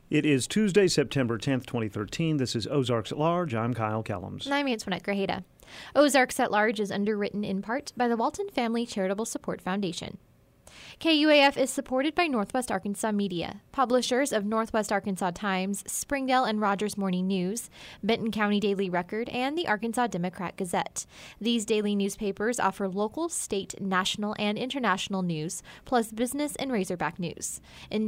It is Tuesday, September 10th, 2013. This is Ozarks at Large. I'm Kyle Kellums. And I'm Antoinette Grajeda. Ozarks at Large is underwritten in part by the Walton Family Charitable Support Foundation. KUAF is supported by Northwest Arkansas Media, publishers of Northwest Arkansas Times, Springdale and Rogers Morning News, Benton County Daily Record, and the Arkansas Democrat Gazette. These daily newspapers offer local, state, national, and international news, plus business and Razorback news.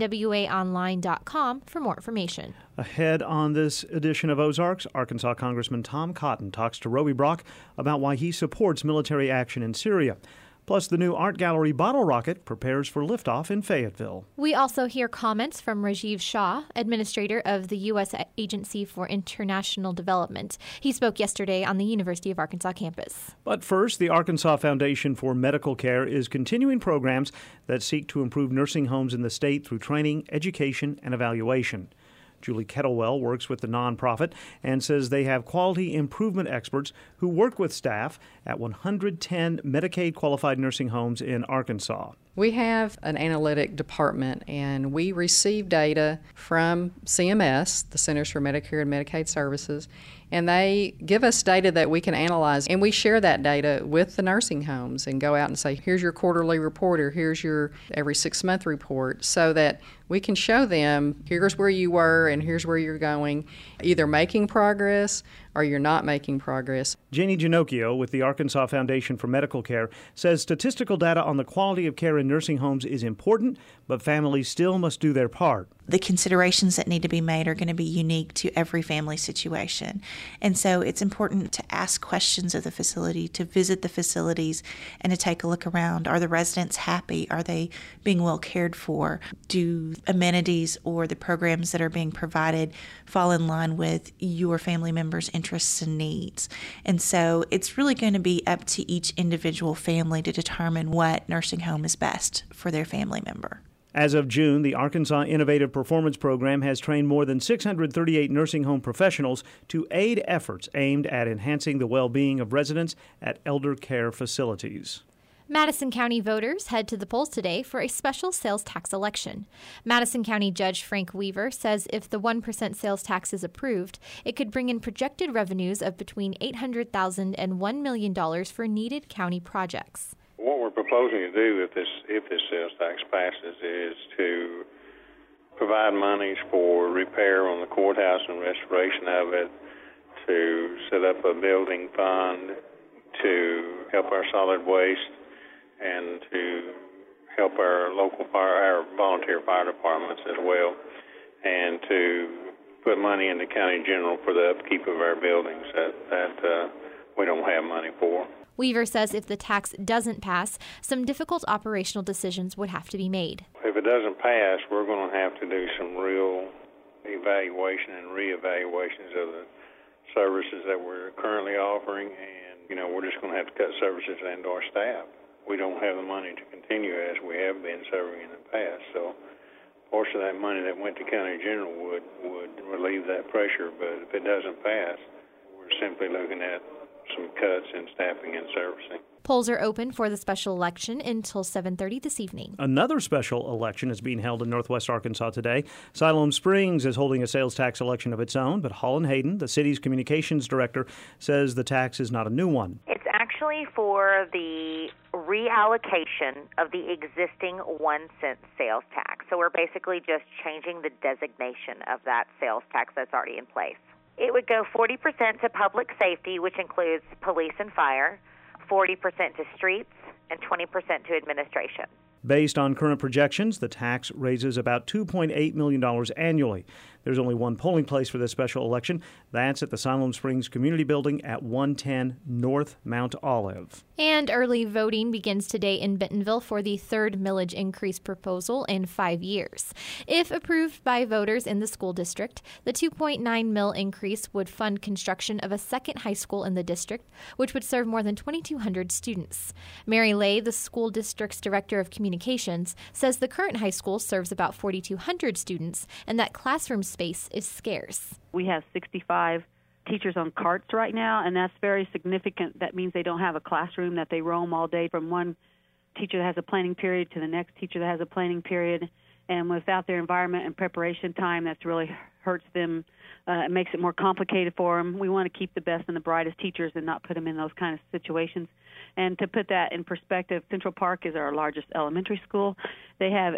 NWAOnline.com for more information. Ahead on this edition of Ozarks, Arkansas Congressman Tom Cotton talks to Roby Brock about why he supports military action in Syria. Plus, the new art gallery Bottle Rocket prepares for liftoff in Fayetteville. We also hear comments from Rajiv Shah, administrator of the U.S. Agency for International Development. He spoke yesterday on the University of Arkansas campus. But first, the Arkansas Foundation for Medical Care is continuing programs that seek to improve nursing homes in the state through training, education, and evaluation. Julie Kettlewell works with the nonprofit and says they have quality improvement experts who work with staff at 110 Medicaid-qualified nursing homes in Arkansas. We have an analytic department, and we receive data from CMS, the Centers for Medicare and Medicaid Services, and they give us data that we can analyze, and we share that data with the nursing homes and go out and say, here's your quarterly report, or here's your every 6-month report, so that we can show them, here's where you were and here's where you're going, either making progress or you're not making progress. Janie Ginocchio with the Arkansas Foundation for Medical Care says statistical data on the quality of care in nursing homes is important, but families still must do their part. The considerations that need to be made are going to be unique to every family situation. And so it's important to ask questions of the facility, to visit the facilities, and to take a look around. Are the residents happy? Are they being well cared for? Do amenities or the programs that are being provided fall in line with your family members' interests and needs? And so it's really going to be up to each individual family to determine what nursing home is best for their family member. As of June, the Arkansas Innovative Performance Program has trained more than 638 nursing home professionals to aid efforts aimed at enhancing the well-being of residents at elder care facilities. Madison County voters head to the polls today for a special sales tax election. Madison County Judge Frank Weaver says if the 1% sales tax is approved, it could bring in projected revenues of between $800,000 and $1 million for needed county projects. What we're proposing to do if this sales tax passes is to provide monies for repair on the courthouse and restoration of it, to set up a building fund, to help our solid waste, and to help our our volunteer fire departments as well, and to put money in the county general for the upkeep of our buildings that we don't have money for. Weaver says if the tax doesn't pass, some difficult operational decisions would have to be made. If it doesn't pass, we're going to have to do some real evaluation and reevaluations of the services that we're currently offering, and we're just going to have to cut services and our staff. We don't have the money to continue as we have been serving in the past, so a portion of that money that went to county general would relieve that pressure, but if it doesn't pass, we're simply looking at some cuts in staffing and servicing. Polls are open for the special election until 7:30 this evening. Another special election is being held in northwest Arkansas today. Siloam Springs is holding a sales tax election of its own, but Holland Hayden, the city's communications director, says the tax is not a new one. It's actually for the reallocation of the existing 1-cent sales tax. So we're basically just changing the designation of that sales tax that's already in place. It would go 40% to public safety, which includes police and fire, 40% to streets, and 20% to administration. Based on current projections, the tax raises about $2.8 million annually. There's only one polling place for this special election. That's at the Siloam Springs Community Building at 110 North Mount Olive. And early voting begins today in Bentonville for the third millage increase proposal in 5 years. If approved by voters in the school district, the 2.9 mil increase would fund construction of a second high school in the district, which would serve more than 2,200 students. Mary Lay, the school district's director of communications, says the current high school serves about 4,200 students and that classroom space is scarce. We have 65 teachers on carts right now, and that's very significant. That means they don't have a classroom, that they roam all day from one teacher that has a planning period to the next teacher that has a planning period. and without their environment and preparation time, that's really hurts them. It makes it more complicated for them. We want to keep the best and the brightest teachers and not put them in those kind of situations. And to put that in perspective, Central Park is our largest elementary school. They have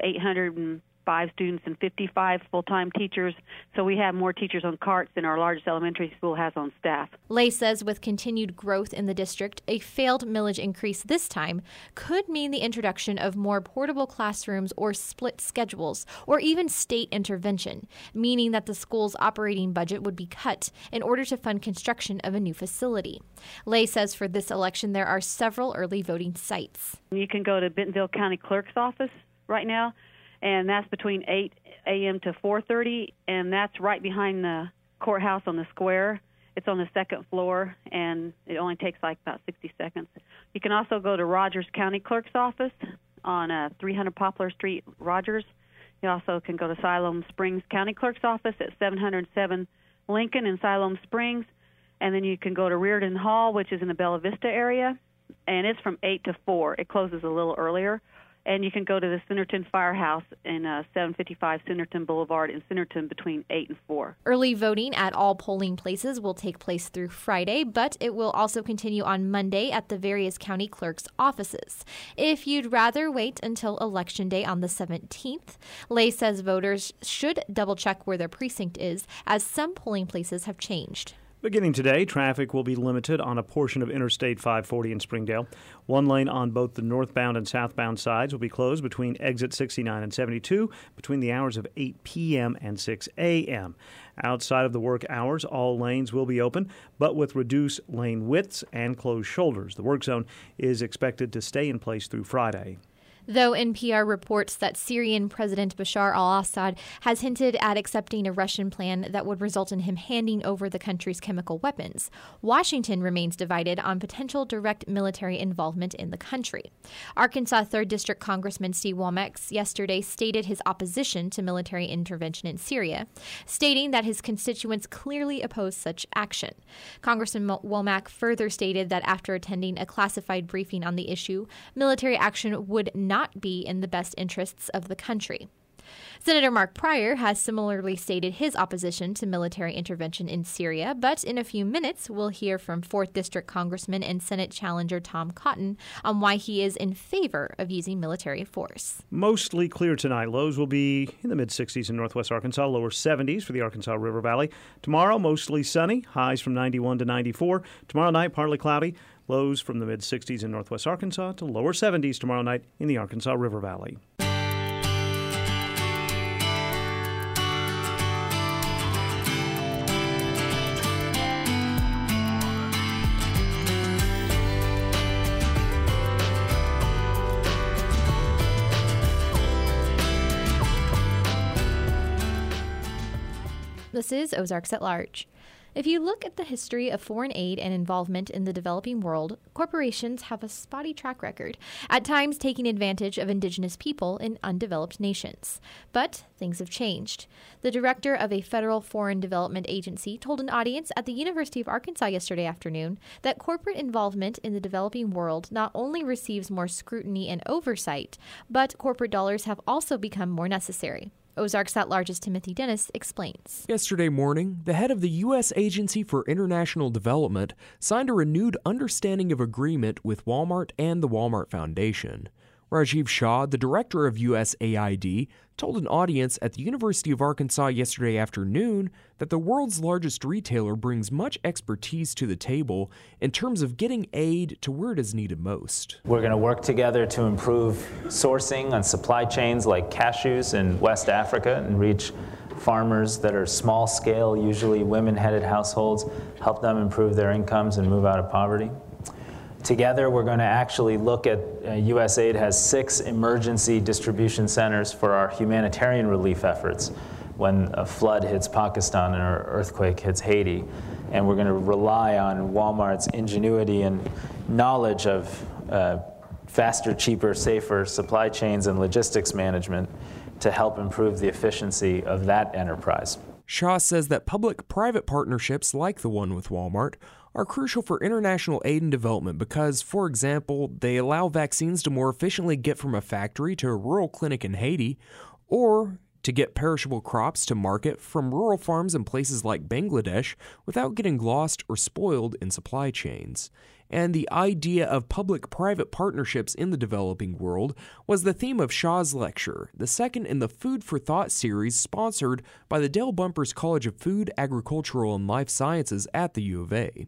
805 students and 55 full-time teachers, so we have more teachers on carts than our largest elementary school has on staff. Lay says with continued growth in the district, a failed millage increase this time could mean the introduction of more portable classrooms or split schedules, or even state intervention, meaning that the school's operating budget would be cut in order to fund construction of a new facility. Lay says for this election there are several early voting sites. You can go to Bentonville County Clerk's office right now, and that's between 8 a.m. to 4:30, and that's right behind the courthouse on the square. It's on the second floor, and it only takes like about 60 seconds. You can also go to Rogers County Clerk's office on 300 Poplar Street, Rogers. You also can go to Siloam Springs County Clerk's office at 707 Lincoln in Siloam Springs, and then you can go to Reardon Hall, which is in the Bella Vista area, and it's from 8 to 4. It closes a little earlier. And you can go to the Centerton Firehouse in 755 Centerton Boulevard in Centerton between 8 and 4. Early voting at all polling places will take place through Friday, but it will also continue on Monday at the various county clerks' offices. If you'd rather wait until Election Day on the 17th, Lay says voters should double-check where their precinct is, as some polling places have changed. Beginning today, traffic will be limited on a portion of Interstate 540 in Springdale. One lane on both the northbound and southbound sides will be closed between exit 69 and 72 between the hours of 8 p.m. and 6 a.m. Outside of the work hours, all lanes will be open, but with reduced lane widths and closed shoulders. The work zone is expected to stay in place through Friday. Though NPR reports that Syrian President Bashar al-Assad has hinted at accepting a Russian plan that would result in him handing over the country's chemical weapons, Washington remains divided on potential direct military involvement in the country. Arkansas 3rd District Congressman Steve Womack yesterday stated his opposition to military intervention in Syria, stating that his constituents clearly oppose such action. Congressman Womack further stated that after attending a classified briefing on the issue, military action would not be in the best interests of the country. Senator Mark Pryor has similarly stated his opposition to military intervention in Syria, but in a few minutes we'll hear from 4th District Congressman and Senate challenger Tom Cotton on why he is in favor of using military force. Mostly clear tonight. Lows will be in the mid-60s in northwest Arkansas, lower 70s for the Arkansas River Valley. Tomorrow, mostly sunny, highs from 91 to 94. Tomorrow night, partly cloudy. Lows from the mid-60s in northwest Arkansas to lower 70s tomorrow night in the Arkansas River Valley. This is Ozarks at Large. If you look at the history of foreign aid and involvement in the developing world, corporations have a spotty track record, at times taking advantage of indigenous people in undeveloped nations. But things have changed. The director of a federal foreign development agency told an audience at the University of Arkansas yesterday afternoon that corporate involvement in the developing world not only receives more scrutiny and oversight, but corporate dollars have also become more necessary. Ozarks at Large's Timothy Dennis explains. Yesterday morning, the head of the U.S. Agency for International Development signed a renewed understanding of agreement with Walmart and the Walmart Foundation. Rajiv Shah, the director of USAID, told an audience at the University of Arkansas yesterday afternoon that the world's largest retailer brings much expertise to the table in terms of getting aid to where it is needed most. We're going to work together to improve sourcing on supply chains like cashews in West Africa and reach farmers that are small scale, usually women-headed households, help them improve their incomes and move out of poverty. Together, we're going to actually look at, USAID has 6 emergency distribution centers for our humanitarian relief efforts when a flood hits Pakistan or an earthquake hits Haiti. And we're going to rely on Walmart's ingenuity and knowledge of faster, cheaper, safer supply chains and logistics management to help improve the efficiency of that enterprise. Shah says that public-private partnerships like the one with Walmart are crucial for international aid and development because, for example, they allow vaccines to more efficiently get from a factory to a rural clinic in Haiti, or to get perishable crops to market from rural farms in places like Bangladesh without getting lost or spoiled in supply chains. And the idea of public-private partnerships in the developing world was the theme of Shah's lecture, the second in the Food for Thought series sponsored by the Dale Bumpers College of Food, Agricultural, and Life Sciences at the U of A.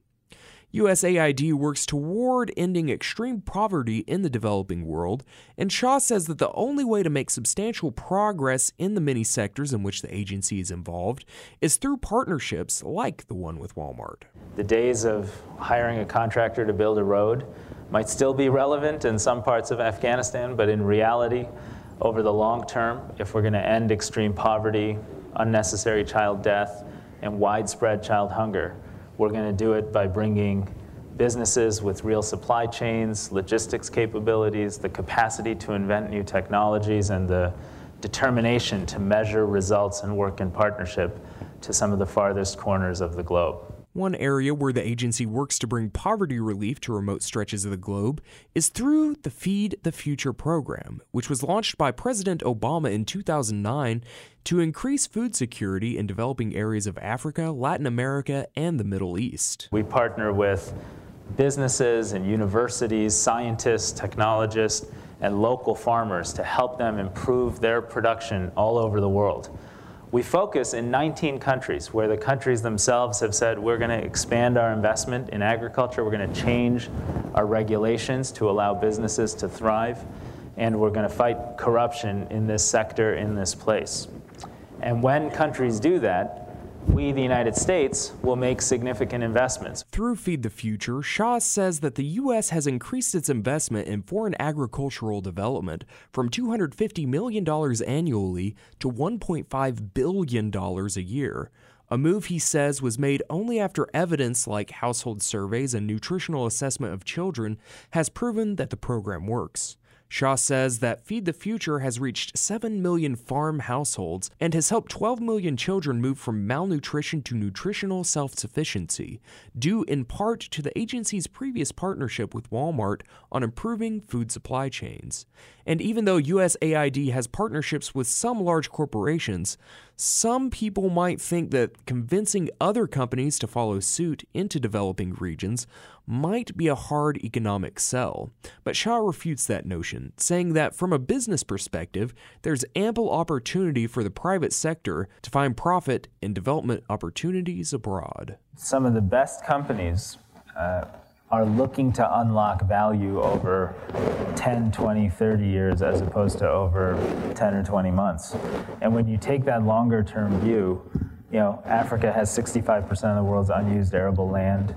USAID works toward ending extreme poverty in the developing world, and Shah says that the only way to make substantial progress in the many sectors in which the agency is involved is through partnerships like the one with Walmart. The days of hiring a contractor to build a road might still be relevant in some parts of Afghanistan, but in reality, over the long term, if we're going to end extreme poverty, unnecessary child death, and widespread child hunger, we're going to do it by bringing businesses with real supply chains, logistics capabilities, the capacity to invent new technologies, and the determination to measure results and work in partnership to some of the farthest corners of the globe. One area where the agency works to bring poverty relief to remote stretches of the globe is through the Feed the Future program, which was launched by President Obama in 2009 to increase food security in developing areas of Africa, Latin America, and the Middle East. We partner with businesses and universities, scientists, technologists, and local farmers to help them improve their production all over the world. We focus in 19 countries where the countries themselves have said we're going to expand our investment in agriculture, we're going to change our regulations to allow businesses to thrive, and we're going to fight corruption in this sector, in this place. And when countries do that, we, the United States, will make significant investments. Through Feed the Future, Shah says that the U.S. has increased its investment in foreign agricultural development from $250 million annually to $1.5 billion a year. A move, he says, was made only after evidence like household surveys and nutritional assessment of children has proven that the program works. Shah says that Feed the Future has reached 7 million farm households and has helped 12 million children move from malnutrition to nutritional self-sufficiency, due in part to the agency's previous partnership with Walmart on improving food supply chains. And even though USAID has partnerships with some large corporations, some people might think that convincing other companies to follow suit into developing regions might be a hard economic sell. But Shah refutes that notion, saying that from a business perspective, there's ample opportunity for the private sector to find profit in development opportunities abroad. Some of the best companies are looking to unlock value over 10, 20, 30 years as opposed to over 10 or 20 months. And when you take that longer term view, Africa has 65% of the world's unused arable land.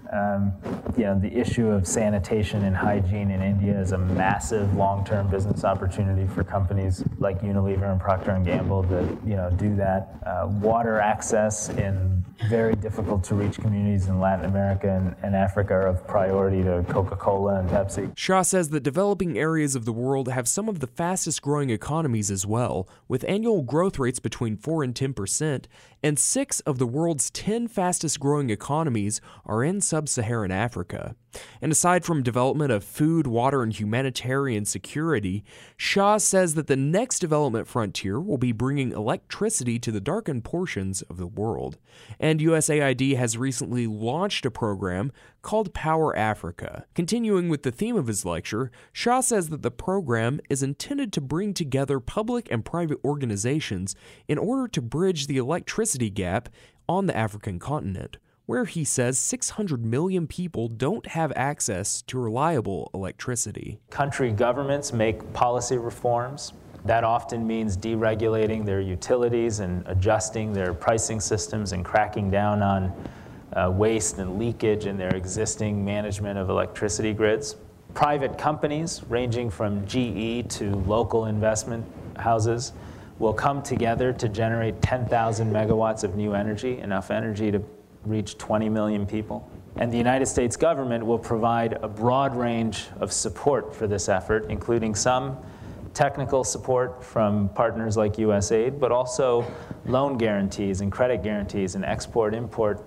The issue of sanitation and hygiene in India is a massive long-term business opportunity for companies like Unilever and Procter & Gamble that do that. Water access in very difficult to reach communities in Latin America and Africa are of priority to Coca-Cola and Pepsi. Shah says that developing areas of the world have some of the fastest growing economies as well, with annual growth rates between 4 and 10%, and 6 of the world's 10 fastest growing economies are in sub-Saharan Africa. And aside from development of food, water, and humanitarian security, Shah says that the next development frontier will be bringing electricity to the darkened portions of the world. And USAID has recently launched a program called Power Africa. Continuing with the theme of his lecture, Shah says that the program is intended to bring together public and private organizations in order to bridge the electricity gap on the African continent, where he says 600 million people don't have access to reliable electricity. Country governments make policy reforms. That often means deregulating their utilities and adjusting their pricing systems and cracking down on waste and leakage in their existing management of electricity grids. Private companies, ranging from GE to local investment houses, will come together to generate 10,000 megawatts of new energy, enough energy to reach 20 million people. And the United States government will provide a broad range of support for this effort, including some technical support from partners like USAID, but also loan guarantees and credit guarantees and export-import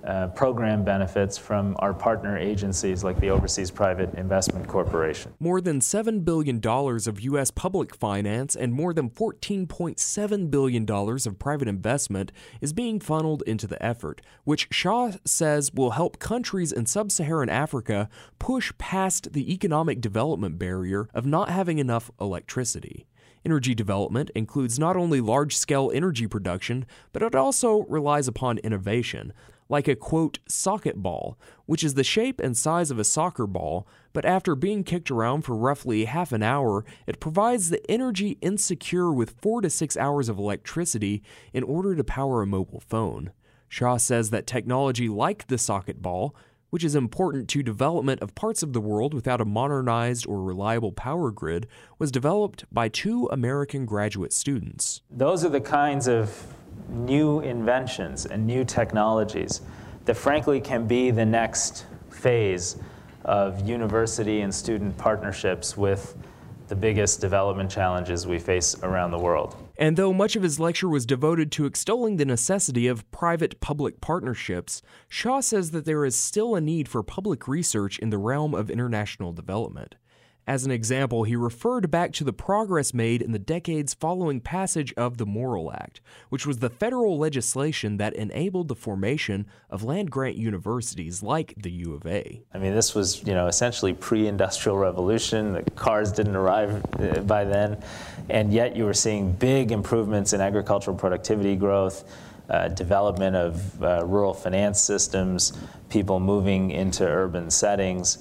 program benefits from our partner agencies like the Overseas Private Investment Corporation. More than $7 billion of U.S. public finance and more than $14.7 billion of private investment is being funneled into the effort, which Shaw says will help countries in sub-Saharan Africa push past the economic development barrier of not having enough electricity. Energy development includes not only large-scale energy production, but it also relies upon innovation, like a, quote, socket ball, which is the shape and size of a soccer ball, but after being kicked around for roughly half an hour, it provides the energy insecure with 4 to 6 hours of electricity in order to power a mobile phone. Shaw says that technology like the socket ball, which is important to development of parts of the world without a modernized or reliable power grid, was developed by 2 American graduate students. Those are the kinds of new inventions and new technologies that frankly can be the next phase of university and student partnerships with the biggest development challenges we face around the world. And though much of his lecture was devoted to extolling the necessity of private-public partnerships, Shaw says that there is still a need for public research in the realm of international development. As an example, he referred back to the progress made in the decades following passage of the Morrill Act, which was the federal legislation that enabled the formation of land-grant universities like the U of A. I mean, this was, essentially pre-industrial revolution. The cars didn't arrive by then, and yet you were seeing big improvements in agricultural productivity growth, development of rural finance systems, people moving into urban settings,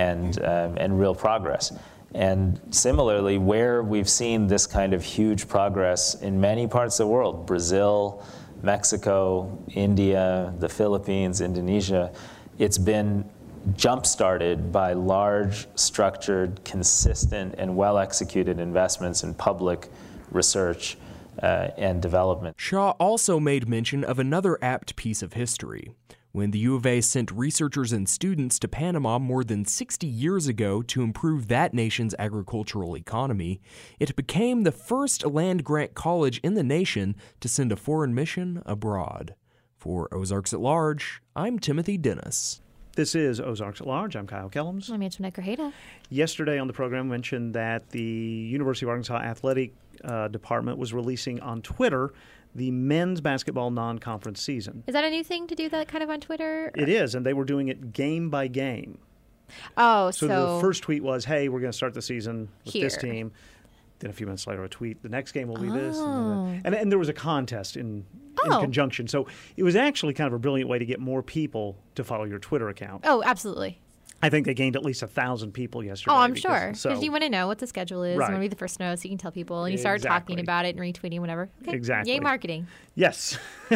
and real progress. And similarly, where we've seen this kind of huge progress in many parts of the world, Brazil, Mexico, India, the Philippines, Indonesia, it's been jump-started by large, structured, consistent, and well-executed investments in public research and development. Shaw also made mention of another apt piece of history. When the U of A sent researchers and students to Panama more than 60 years ago to improve that nation's agricultural economy, it became the first land-grant college in the nation to send a foreign mission abroad. For Ozarks at Large, I'm Timothy Dennis. This is Ozarks at Large. I'm Kyle Kellums. I'm Antoinette Grajeda. Yesterday on the program, mentioned that the University of Arkansas Athletic Department was releasing on Twitter the men's basketball non-conference season. Is that a new thing to do that kind of on Twitter? It is, and they were doing it game by game. Oh, so the first tweet was, hey, we're going to start the season with this team. Then a few minutes later, a tweet, the next game will be this. And there was a contest in conjunction. So it was actually kind of a brilliant way to get more people to follow your Twitter account. Oh, absolutely. I think they gained at least 1,000 people yesterday. Oh, I'm sure. Because you want to know what the schedule is. Right. You want to be the first to know so you can tell people. And you start talking about it and retweeting, whatever. Okay. Exactly. Yay, marketing. Yes.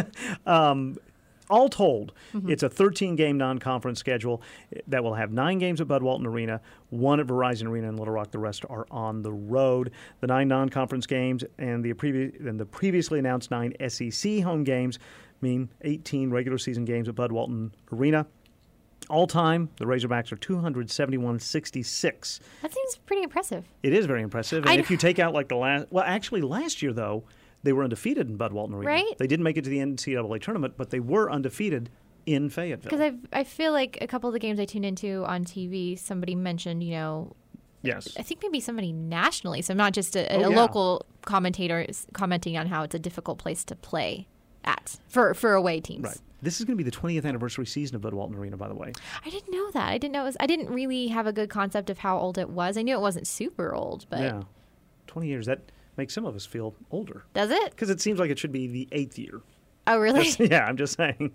All told, it's a 13-game non-conference schedule that will have 9 games at Bud Walton Arena, 1 at Verizon Arena in Little Rock. The rest are on the road. The 9 non-conference games and the previously announced 9 SEC home games mean 18 regular season games at Bud Walton Arena. All time, the Razorbacks are 271-66. That seems pretty impressive. It is very impressive. And if you take out like last year, though, they were undefeated in Bud Walton Arena. Right. They didn't make it to the NCAA tournament, but they were undefeated in Fayetteville. Because I feel like a couple of the games I tuned into on TV, somebody mentioned, yes, I think maybe somebody nationally, so not just a local commentator commenting on how it's a difficult place to play at for away teams. Right. This is going to be the 20th anniversary season of Bud Walton Arena, by the way. I didn't know that. I didn't really have a good concept of how old it was. I knew it wasn't super old, but yeah, 20 years. That makes some of us feel older. Does it? Because it seems like it should be the 8th year. Oh, really? Yeah, I'm just saying.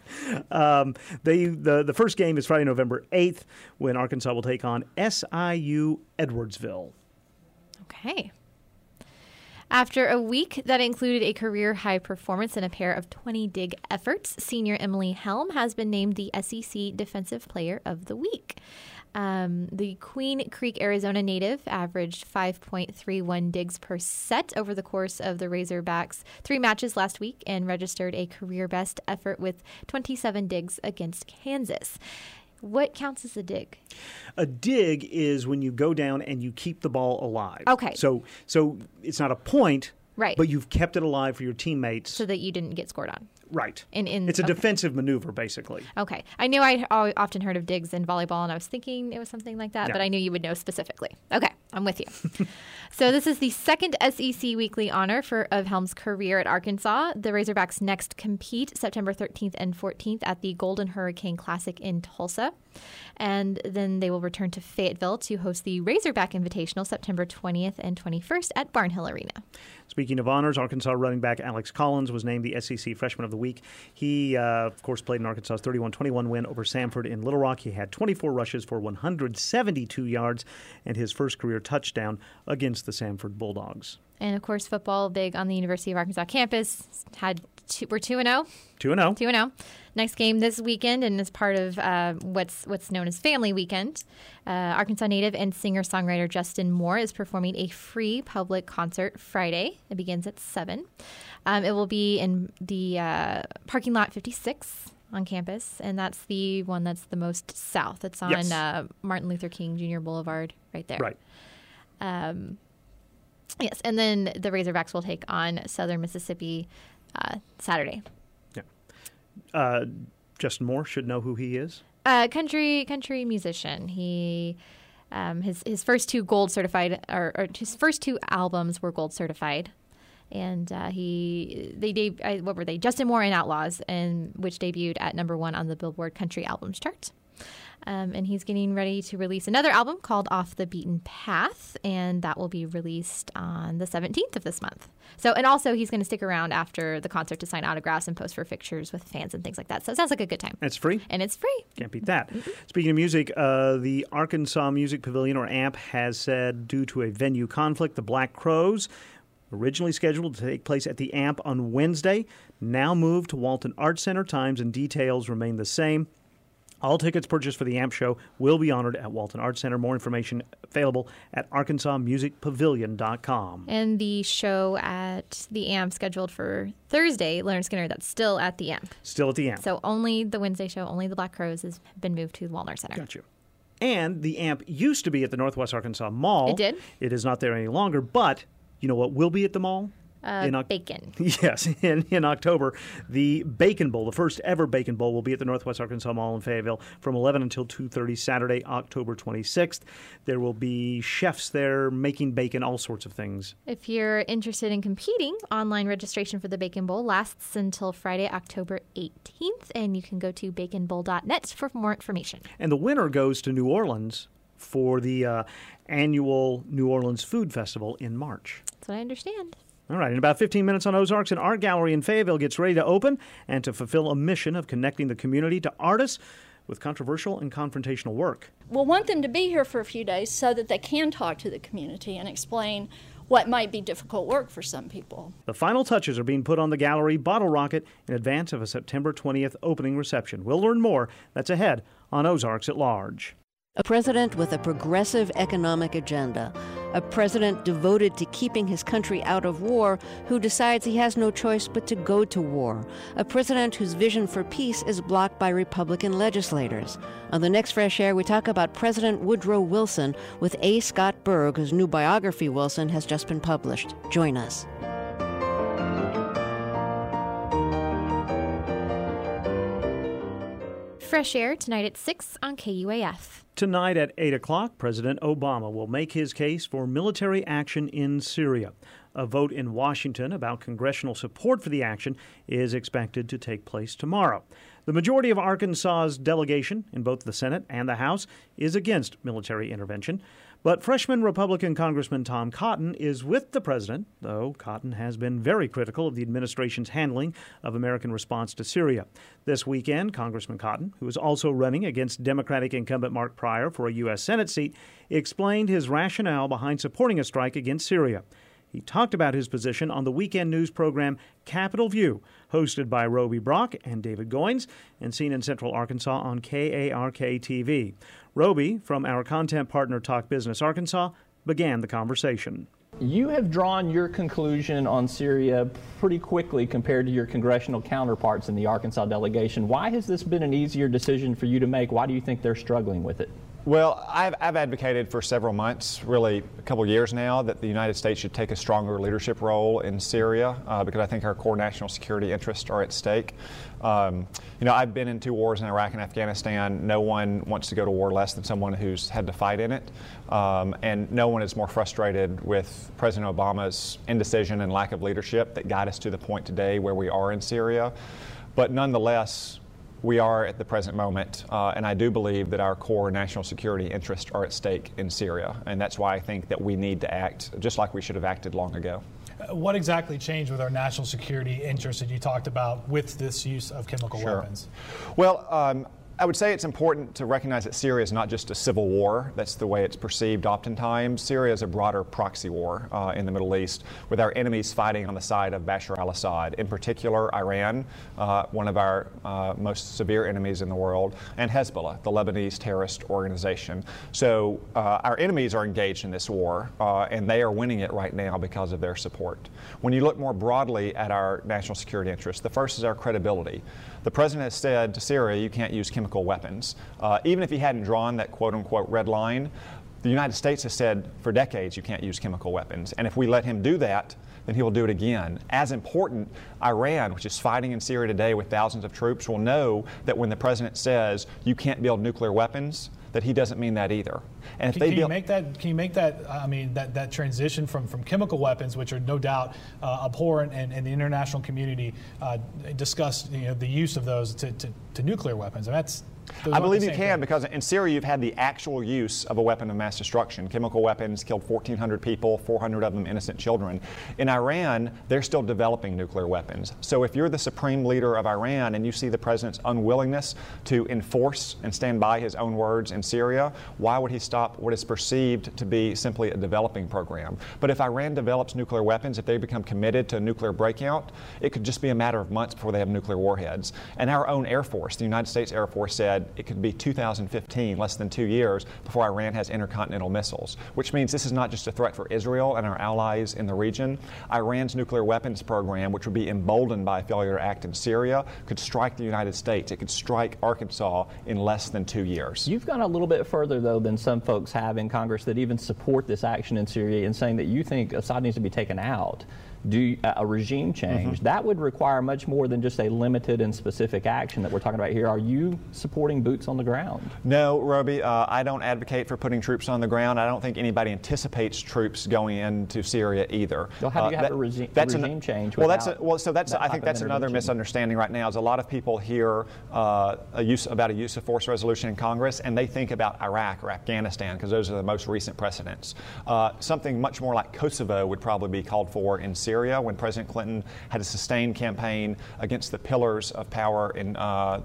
The first game is Friday, November 8th, when Arkansas will take on SIU Edwardsville. Okay. After a week that included a career-high performance and a pair of 20 dig efforts, senior Emily Helm has been named the SEC Defensive Player of the Week. The Queen Creek, Arizona native averaged 5.31 digs per set over the course of the Razorbacks' 3 matches last week and registered a career-best effort with 27 digs against Kansas. What counts as a dig? A dig is when you go down and you keep the ball alive. Okay. So it's not a point, right, but you've kept it alive for your teammates. So that you didn't get scored on. Right. It's a defensive maneuver, basically. Okay. I knew I often heard of digs in volleyball, and I was thinking it was something like that, but I knew you would know specifically. Okay, I'm with you. So this is the second SEC Weekly honor of Helm's career at Arkansas. The Razorbacks next compete September 13th and 14th at the Golden Hurricane Classic in Tulsa. And then they will return to Fayetteville to host the Razorback Invitational September 20th and 21st at Barnhill Arena. Speaking of honors, Arkansas running back Alex Collins was named the SEC Freshman of the Week. He, of course, played in Arkansas's 31-21 win over Samford in Little Rock. He had 24 rushes for 172 yards and his first career touchdown against the Samford Bulldogs. And, of course, football big on the University of Arkansas campus. We're 2-0. 2-0. 2-0. Next game this weekend, and as part of what's known as Family Weekend, Arkansas native and singer-songwriter Justin Moore is performing a free public concert Friday. It begins at 7. It will be in the parking lot 56 on campus, and that's the one that's the most south. It's on Martin Luther King Jr. Boulevard right there. Right. Yes, and then the Razorbacks will take on Southern Mississippi Saturday. Yeah. Justin Moore should know who he is. Country musician. He his first two gold certified, or his first two albums were gold certified, and what were they? Justin Moore and Outlaws, and which debuted at #1 on the Billboard Country Albums chart. And he's getting ready to release another album called Off the Beaten Path, and that will be released on the 17th of this month. And also he's going to stick around after the concert to sign autographs and post for pictures with fans and things like that. So it sounds like a good time. It's free. And it's free. Can't beat that. Mm-hmm. Speaking of music, the Arkansas Music Pavilion, or AMP, has said due to a venue conflict, the Black Crowes, originally scheduled to take place at the AMP on Wednesday, now moved to Walton Arts Center. Times and details remain the same. All tickets purchased for the AMP show will be honored at Walton Arts Center. More information available at arkansasmusicpavilion.com. And the show at the AMP scheduled for Thursday, Leonard Skinner, that's still at the AMP. Still at the AMP. So only the Wednesday show, only the Black Crowes has been moved to the Walton Arts Center. Got you. And the AMP used to be at the Northwest Arkansas Mall. It did? It is not there any longer, but you know what will be at the mall? Bacon. Yes, in October, the Bacon Bowl, the first ever Bacon Bowl, will be at the Northwest Arkansas Mall in Fayetteville from 11 until 2:30 Saturday, October 26th. There will be chefs there making bacon, all sorts of things. If you're interested in competing, online registration for the Bacon Bowl lasts until Friday, October 18th, and you can go to baconbowl.net for more information. And the winner goes to New Orleans for the annual New Orleans Food Festival in March. That's what I understand. All right, in about 15 minutes on Ozarks, an art gallery in Fayetteville gets ready to open and to fulfill a mission of connecting the community to artists with controversial and confrontational work. We'll want them to be here for a few days so that they can talk to the community and explain what might be difficult work for some people. The final touches are being put on the gallery Bottle Rocket in advance of a September 20th opening reception. We'll learn more. That's ahead on Ozarks at Large. A president with a progressive economic agenda. A president devoted to keeping his country out of war, who decides he has no choice but to go to war. A president whose vision for peace is blocked by Republican legislators. On the next Fresh Air, we talk about President Woodrow Wilson with A. Scott Berg, whose new biography, Wilson, has just been published. Join us. Fresh Air tonight at 6 on KUAF. Tonight at 8 o'clock, President Obama will make his case for military action in Syria. A vote in Washington about congressional support for the action is expected to take place tomorrow. The majority of Arkansas's delegation in both the Senate and the House is against military intervention. But freshman Republican Congressman Tom Cotton is with the president, though Cotton has been very critical of the administration's handling of American response to Syria. This weekend, Congressman Cotton, who is also running against Democratic incumbent Mark Pryor for a U.S. Senate seat, explained his rationale behind supporting a strike against Syria. He talked about his position on the weekend news program Capitol View, hosted by Roby Brock and David Goins, and seen in Central Arkansas on KARK-TV. Roby, from our content partner Talk Business Arkansas, began the conversation. You have drawn your conclusion on Syria pretty quickly compared to your congressional counterparts in the Arkansas delegation. Why has this been an easier decision for you to make? Why do you think they're struggling with it? Well, I've advocated for several months, really a couple of years now, that the United States should take a stronger leadership role in Syria because I think our core national security interests are at stake. I've been in 2 wars in Iraq and Afghanistan. No one wants to go to war less than someone who's had to fight in it. And no one is more frustrated with President Obama's indecision and lack of leadership that got us to the point today where we are in Syria. But nonetheless, we are at the present moment, and I do believe that our core national security interests are at stake in Syria, and that's why I think that we need to act just like we should have acted long ago. What exactly changed with our national security interests that you talked about with this use of chemical weapons? Well, I would say it's important to recognize that Syria is not just a civil war. That's the way it's perceived oftentimes. Syria is a broader proxy war in the Middle East, with our enemies fighting on the side of Bashar al-Assad, in particular Iran, one of our most severe enemies in the world, and Hezbollah, the Lebanese terrorist organization. So our enemies are engaged in this war, and they are winning it right now because of their support. When you look more broadly at our national security interests, the first is our credibility. The president has said to Syria, you can't use chemical weapons. Even if he hadn't drawn that quote-unquote red line, the United States has said for decades you can't use chemical weapons. And if we let him do that, then he will do it again. As important, Iran, which is fighting in Syria today with thousands of troops, will know that when the president says you can't build nuclear weapons, that he doesn't mean that either. And if Can you make that? I mean, that transition from chemical weapons, which are no doubt abhorrent, and the international community discussed the use of those to nuclear weapons. And I believe you can, because in Syria you've had the actual use of a weapon of mass destruction. Chemical weapons killed 1,400 people, 400 of them innocent children. In Iran, they're still developing nuclear weapons. So if you're the supreme leader of Iran and you see the president's unwillingness to enforce and stand by his own words in Syria, why would he stop what is perceived to be simply a developing program? But if Iran develops nuclear weapons, if they become committed to a nuclear breakout, it could just be a matter of months before they have nuclear warheads. And our own Air Force, the United States Air Force, said it could be 2015, less than 2 years, before Iran has intercontinental missiles, which means this is not just a threat for Israel and our allies in the region. Iran's nuclear weapons program, which would be emboldened by a failure to act in Syria, could strike the United States. It could strike Arkansas in less than 2 years. You've gone a little bit further, though, than some folks have in Congress that even support this action in Syria, in saying that you think Assad needs to be taken out. Do a regime change. That would require much more than just a limited and specific action that we're talking about here. Are you supporting boots on the ground? No, Roby, I don't advocate for putting troops on the ground. I don't think anybody anticipates troops going into Syria either. Well, how do you have a regime change? Well, I think that's another misunderstanding right now. Is a lot of people hear about a use of force resolution in Congress, and they think about Iraq or Afghanistan because those are the most recent precedents. Something much more like Kosovo would probably be called for in Syria, when President Clinton had a sustained campaign against the pillars of power in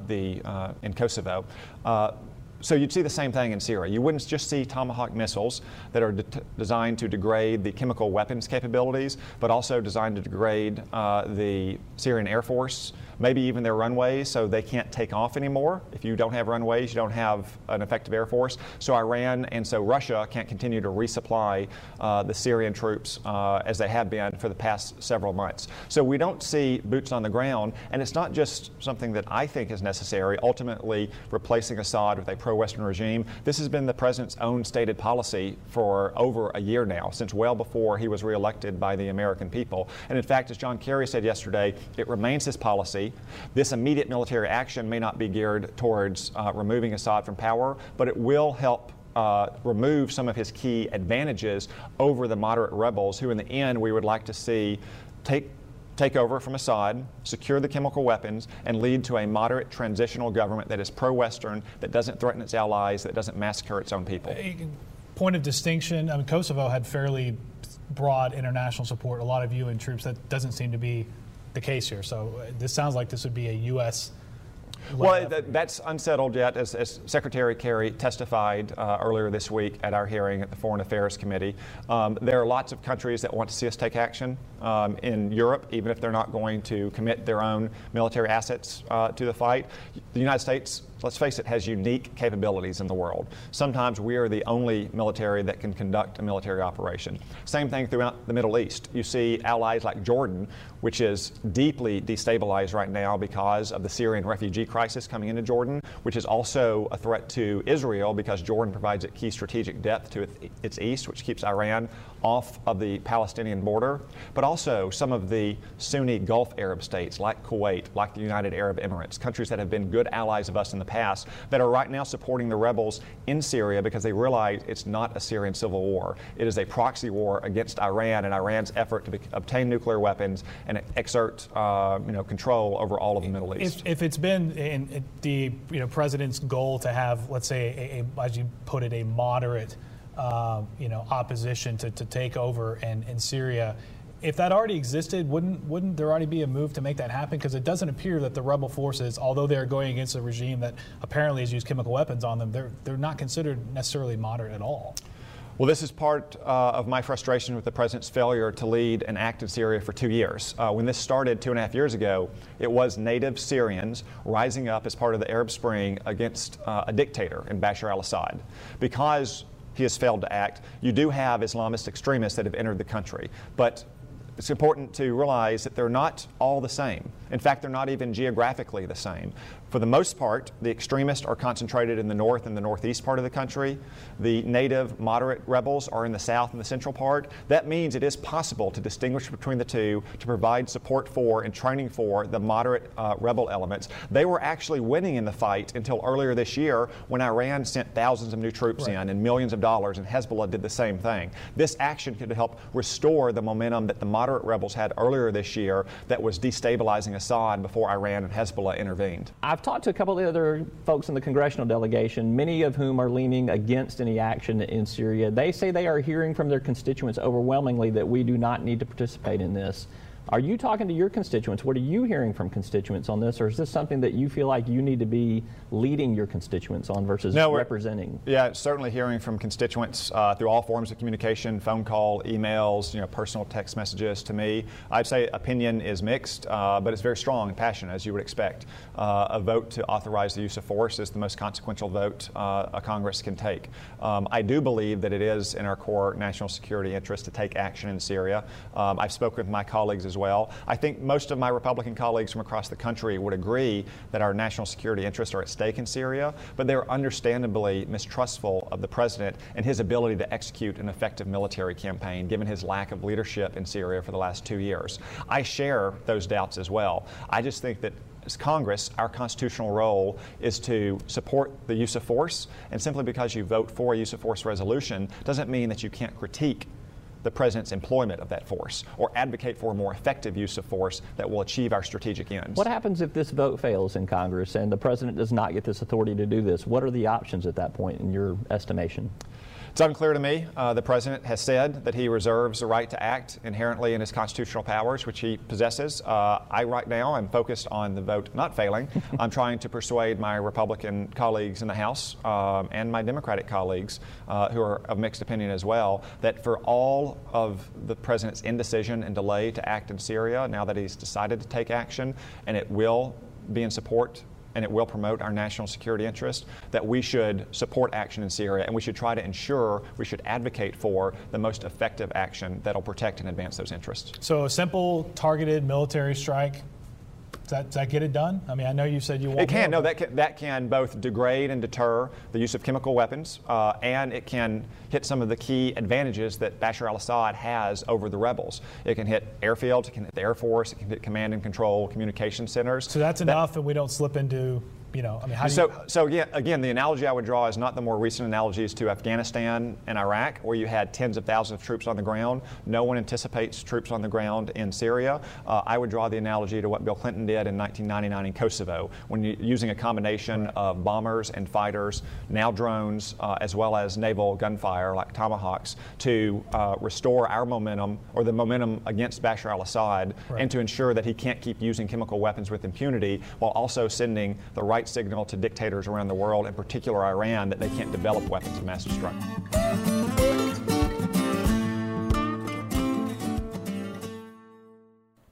Kosovo. So you'd see the same thing in Syria. You wouldn't just see Tomahawk missiles that are designed to degrade the chemical weapons capabilities, but also designed to degrade the Syrian Air Force, maybe even their runways, so they can't take off anymore. If you don't have runways, you don't have an effective Air Force. So Iran and so Russia can't continue to resupply the Syrian troops as they have been for the past several months. So we don't see boots on the ground, and it's not just something that I think is necessary, ultimately replacing Assad with a pro-Western regime. This has been the president's own stated policy for over a year now, since well before he was reelected by the American people. And in fact, as John Kerry said yesterday, it remains his policy. This immediate military action may not be geared towards removing Assad from power, but it will help remove some of his key advantages over the moderate rebels who in the end we would like to see take over from Assad, secure the chemical weapons, and lead to a moderate transitional government that is pro-Western, that doesn't threaten its allies, that doesn't massacre its own people. Point of distinction, I mean, Kosovo had fairly broad international support, a lot of UN troops. That doesn't seem to be the case here. So this sounds like this would be a U.S. Well, that's unsettled yet. As Secretary Kerry testified earlier this week at our hearing at the Foreign Affairs Committee, there are lots of countries that want to see us take action in Europe, even if they're not going to commit their own military assets to the fight. The United States let's face it, has unique capabilities in the world. Sometimes we are the only military that can conduct a military operation. Same thing throughout the Middle East. You see allies like Jordan, which is deeply destabilized right now because of the Syrian refugee crisis coming into Jordan, which is also a threat to Israel because Jordan provides a key strategic depth to its east, which keeps Iran off of the Palestinian border, but also some of the Sunni Gulf Arab states like Kuwait, like the United Arab Emirates, countries that have been good allies of us in the past that are right now supporting the rebels in Syria because they realize it's not a Syrian civil war. It is a proxy war against Iran and Iran's effort to obtain nuclear weapons and exert control over all of the Middle East. If it's been in the president's goal to have, let's say, as you put it, a moderate opposition to take over in Syria, if that already existed, wouldn't there already be a move to make that happen? Because it doesn't appear that the rebel forces, although they're going against a regime that apparently has used chemical weapons on them, they're not considered necessarily moderate at all. Well, this is part of my frustration with the president's failure to lead and act in Syria for 2 years. When this started 2.5 years ago, it was native Syrians rising up as part of the Arab Spring against a dictator in Bashar al-Assad. Because he has failed to act, you do have Islamist extremists that have entered the country. But it's important to realize that they're not all the same. In fact, they're not even geographically the same. For the most part, the extremists are concentrated in the north and the northeast part of the country. The native moderate rebels are in the south and the central part. That means it is possible to distinguish between the two, to provide support for and training for the moderate rebel elements. They were actually winning in the fight until earlier this year when Iran sent thousands of new troops in and millions of dollars, and Hezbollah did the same thing. This action could help restore the momentum that the moderate rebels had earlier this year that was destabilizing Assad before Iran and Hezbollah intervened. I've talked to a couple of the other folks in the congressional delegation, many of whom are leaning against any action in Syria. They say they are hearing from their constituents overwhelmingly that we do not need to participate in this. Are you talking to your constituents? What are you hearing from constituents on this? Or is this something that you feel like you need to be leading your constituents on versus representing? Yeah, certainly hearing from constituents through all forms of communication, phone call, emails, personal text messages to me. I'd say opinion is mixed, but it's very strong and passionate, as you would expect. A vote to authorize the use of force is the most consequential vote a Congress can take. I do believe that it is in our core national security interest to take action in Syria. I've spoken with my colleagues as well. I think most of my Republican colleagues from across the country would agree that our national security interests are at stake in Syria, but they're understandably mistrustful of the president and his ability to execute an effective military campaign, given his lack of leadership in Syria for the last 2 years. I share those doubts as well. I just think that as Congress, our constitutional role is to support the use of force, and simply because you vote for a use of force resolution doesn't mean that you can't critique the president's employment of that force or advocate for a more effective use of force that will achieve our strategic ends. What happens if this vote fails in Congress and the president does not get this authority to do this? What are the options at that point in your estimation? It's unclear to me. The president has said that he reserves the right to act inherently in his constitutional powers, which he possesses. I right now am focused on the vote not failing. I'm trying to persuade my Republican colleagues in the House and my Democratic colleagues who are of mixed opinion as well, that for all of the president's indecision and delay to act in Syria, now that he's decided to take action, and it will be in support and it will promote our national security interest, that we should support action in Syria, and we should try to ensure, we should advocate for the most effective action that will protect and advance those interests. So a simple, targeted military strike, does that get it done? I mean, I know you said you want it can. No, that can both degrade and deter the use of chemical weapons, and it can hit some of the key advantages that Bashar al-Assad has over the rebels. It can hit airfields, it can hit the Air Force, it can hit command and control communication centers. So that's enough, and we don't slip into, again, the analogy I would draw is not the more recent analogies to Afghanistan and Iraq, where you had tens of thousands of troops on the ground. No one anticipates troops on the ground in Syria. I would draw the analogy to what Bill Clinton did in 1999 in Kosovo, when using a combination of bombers and fighters, now drones, as well as naval gunfire like Tomahawks, to restore our momentum, or the momentum against Bashar al-Assad, and to ensure that he can't keep using chemical weapons with impunity, while also sending the right signal to dictators around the world, in particular Iran, that they can't develop weapons of mass destruction.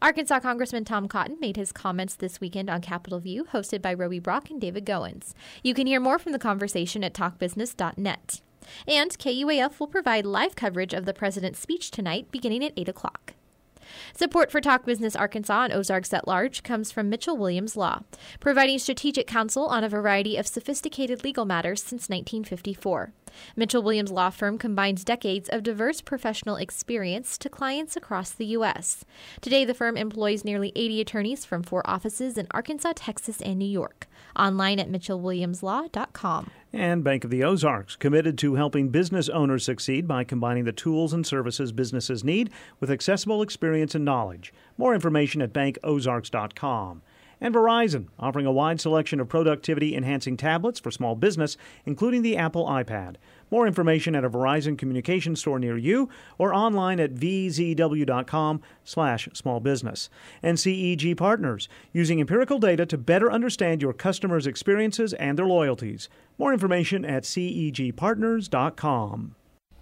Arkansas Congressman Tom Cotton made his comments this weekend on Capitol View, hosted by Roby Brock and David Goins. You can hear more from the conversation at talkbusiness.net. And KUAF will provide live coverage of the president's speech tonight, beginning at 8 o'clock. Support for Talk Business Arkansas and Ozarks at Large comes from Mitchell Williams Law, providing strategic counsel on a variety of sophisticated legal matters since 1954. Mitchell Williams Law Firm combines decades of diverse professional experience to clients across the U.S. Today, the firm employs nearly 80 attorneys from 4 offices in Arkansas, Texas, and New York. Online at mitchellwilliamslaw.com. And Bank of the Ozarks, committed to helping business owners succeed by combining the tools and services businesses need with accessible experience and knowledge. More information at bankozarks.com. And Verizon, offering a wide selection of productivity-enhancing tablets for small business, including the Apple iPad. More information at a Verizon communication store near you or online at vzw.com/smallbusiness. And CEG Partners, using empirical data to better understand your customers' experiences and their loyalties. More information at cegpartners.com.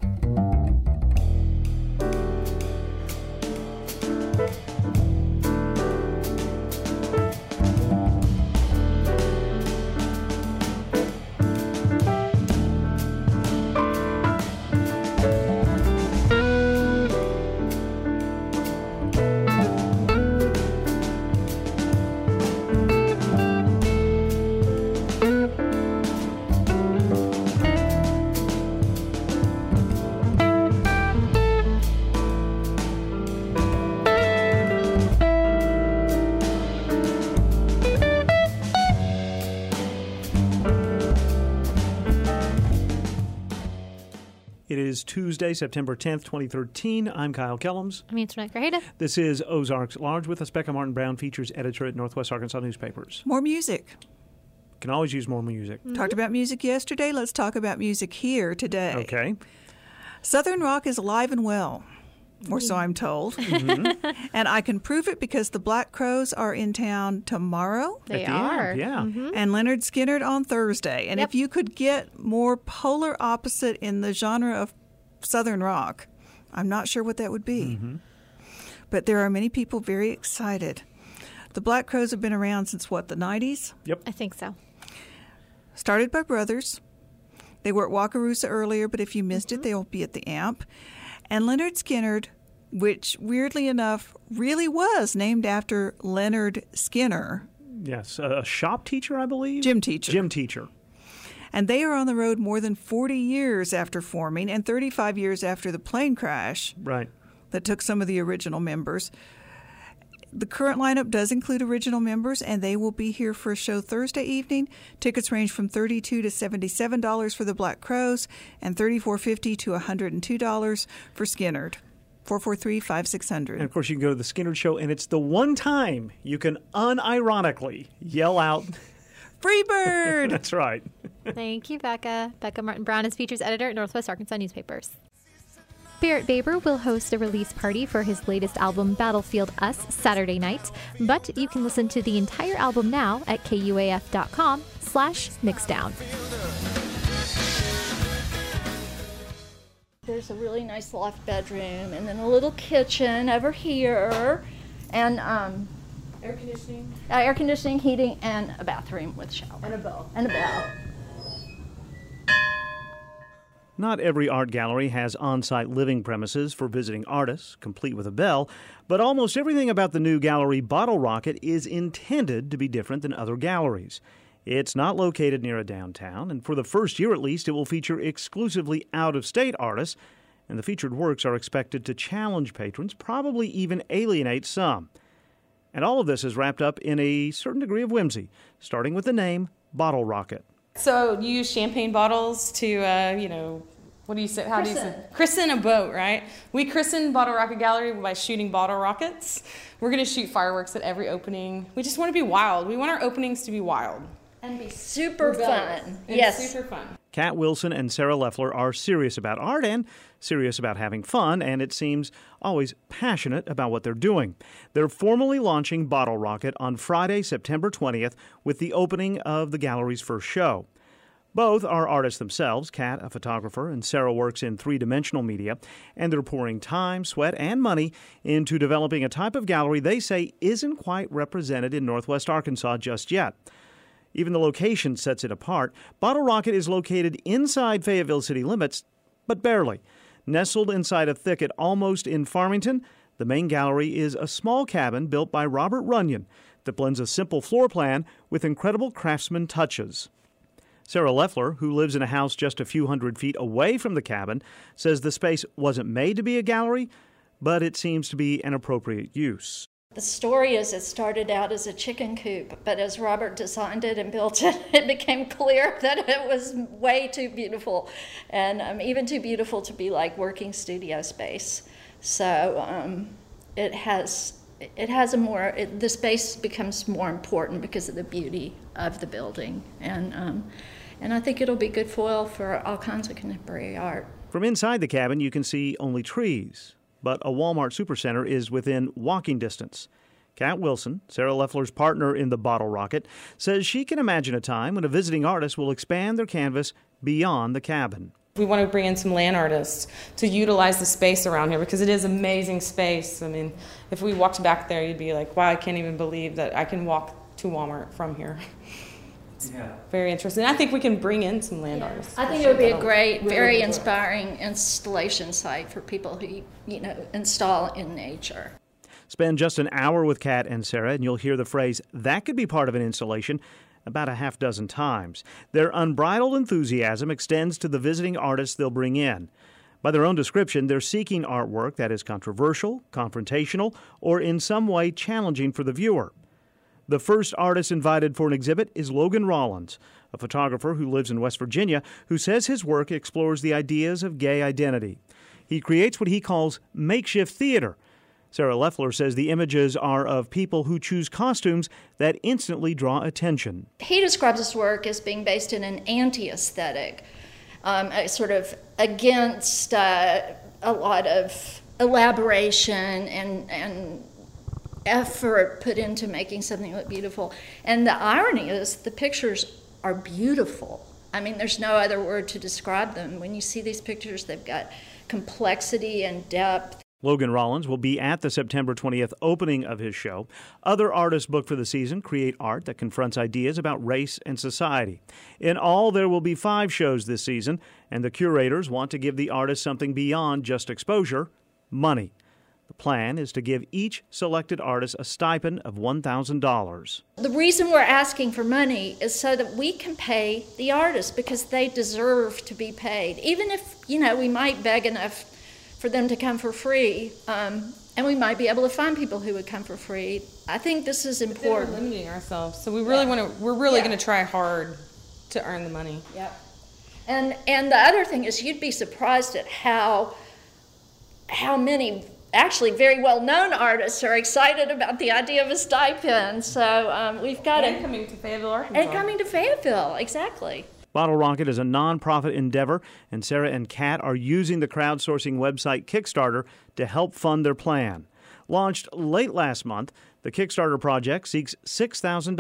It is Tuesday, September 10th, 2013. I'm Kyle Kellums. I'm Antoinette Grajeda. This is Ozarks at Large with us. Becca Martin Brown, features editor at Northwest Arkansas Newspapers. More music. Can always use more music. Mm-hmm. Talked about music yesterday. Let's talk about music here today. Okay. Southern rock is alive and well, or so I'm told. Mm-hmm. And I can prove it because the Black Crowes are in town tomorrow. They are. Yeah. Mm-hmm. And Lynyrd Skynyrd on Thursday. And if you could get more polar opposite in the genre of Southern rock, I'm not sure what that would be. Mm-hmm. But there are many people very excited. The Black Crowes have been around since, what, the 90s? Yep. I think so. Started by brothers. They were at Wakarusa earlier, but if you missed it, they'll be at the Amp. And Lynyrd Skynyrd, which weirdly enough really was named after Leonard Skinner. Yes, a shop teacher, I believe? Gym teacher. Gym teacher. And they are on the road more than 40 years after forming and 35 years after the plane crash. Right. That took some of the original members. The current lineup does include original members, and they will be here for a show Thursday evening. Tickets range from $32 to $77 for the Black Crowes and $34.50 to $102 for Skynyrd. 443-5600. And, of course, you can go to the Skynyrd show, and it's the one time you can unironically yell out, Freebird! That's right. Thank you, Becca. Becca Martin Brown is features editor at Northwest Arkansas Newspapers. Barrett Baber will host a release party for his latest album, Battlefield Us, Saturday night. But you can listen to the entire album now at KUAF.com/mixdown. There's a really nice loft bedroom and then a little kitchen over here and air conditioning, heating, and a bathroom with shower. And a bell. Not every art gallery has on-site living premises for visiting artists, complete with a bell, but almost everything about the new gallery Bottle Rocket is intended to be different than other galleries. It's not located near a downtown, and for the first year at least, it will feature exclusively out-of-state artists, and the featured works are expected to challenge patrons, probably even alienate some. And all of this is wrapped up in a certain degree of whimsy, starting with the name Bottle Rocket. So you use champagne bottles to, what do you say? How do you say? Christen a boat, right? We christen Bottle Rocket Gallery by shooting bottle rockets. We're going to shoot fireworks at every opening. We just want to be wild. We want our openings to be wild. And be super fun. Yes. Super fun. Kat Wilson and Sarah Leffler are serious about art and serious about having fun, and it seems always passionate about what they're doing. They're formally launching Bottle Rocket on Friday, September 20th, with the opening of the gallery's first show. Both are artists themselves, Kat, a photographer, and Sarah works in three-dimensional media, and they're pouring time, sweat, and money into developing a type of gallery they say isn't quite represented in Northwest Arkansas just yet. Even the location sets it apart. Bottle Rocket is located inside Fayetteville city limits, but barely. Nestled inside a thicket almost in Farmington, the main gallery is a small cabin built by Robert Runyon that blends a simple floor plan with incredible craftsman touches. Sarah Leffler, who lives in a house just a few hundred feet away from the cabin, says the space wasn't made to be a gallery, but it seems to be an appropriate use. The story is it started out as a chicken coop, but as Robert designed it and built it, it became clear that it was way too beautiful, and even too beautiful to be like working studio space. So the space becomes more important because of the beauty of the building, and I think it'll be good foil for all kinds of contemporary art. From inside the cabin, you can see only trees, but a Walmart supercenter is within walking distance. Kat Wilson, Sarah Leffler's partner in the Bottle Rocket, says she can imagine a time when a visiting artist will expand their canvas beyond the cabin. We want to bring in some land artists to utilize the space around here because it is amazing space. I mean, if we walked back there, you'd be like, wow, I can't even believe that I can walk to Walmart from here. It's very interesting. I think we can bring in some land artists. I think it would be a great, very inspiring installation site for people who, install in nature. Spend just an hour with Kat and Sarah, and you'll hear the phrase, that could be part of an installation, about a half dozen times. Their unbridled enthusiasm extends to the visiting artists they'll bring in. By their own description, they're seeking artwork that is controversial, confrontational, or in some way challenging for the viewer. The first artist invited for an exhibit is Logan Rollins, a photographer who lives in West Virginia, who says his work explores the ideas of gay identity. He creates what he calls makeshift theater. Sarah Leffler says the images are of people who choose costumes that instantly draw attention. He describes his work as being based in an anti-aesthetic, sort of against a lot of elaboration and effort put into making something look beautiful. And the irony is the pictures are beautiful. I mean, there's no other word to describe them. When you see these pictures, they've got complexity and depth. Logan Rollins will be at the September 20th opening of his show. Other artists booked for the season create art that confronts ideas about race and society. In all, there will be 5 shows this season, and the curators want to give the artists something beyond just exposure, money. The plan is to give each selected artist a stipend of $1,000. The reason we're asking for money is so that we can pay the artists because they deserve to be paid. Even if, we might beg enough for them to come for free, and we might be able to find people who would come for free. I think this is important. We're limiting ourselves, so we're really going to try hard to earn the money. Yep. And the other thing is, you'd be surprised at how many actually very well-known artists are excited about the idea of a stipend. So we've got and coming to Fayetteville, Arkansas. And coming to Fayetteville, exactly. Bottle Rocket is a nonprofit endeavor, and Sarah and Kat are using the crowdsourcing website Kickstarter to help fund their plan. Launched late last month, the Kickstarter project seeks $6,000,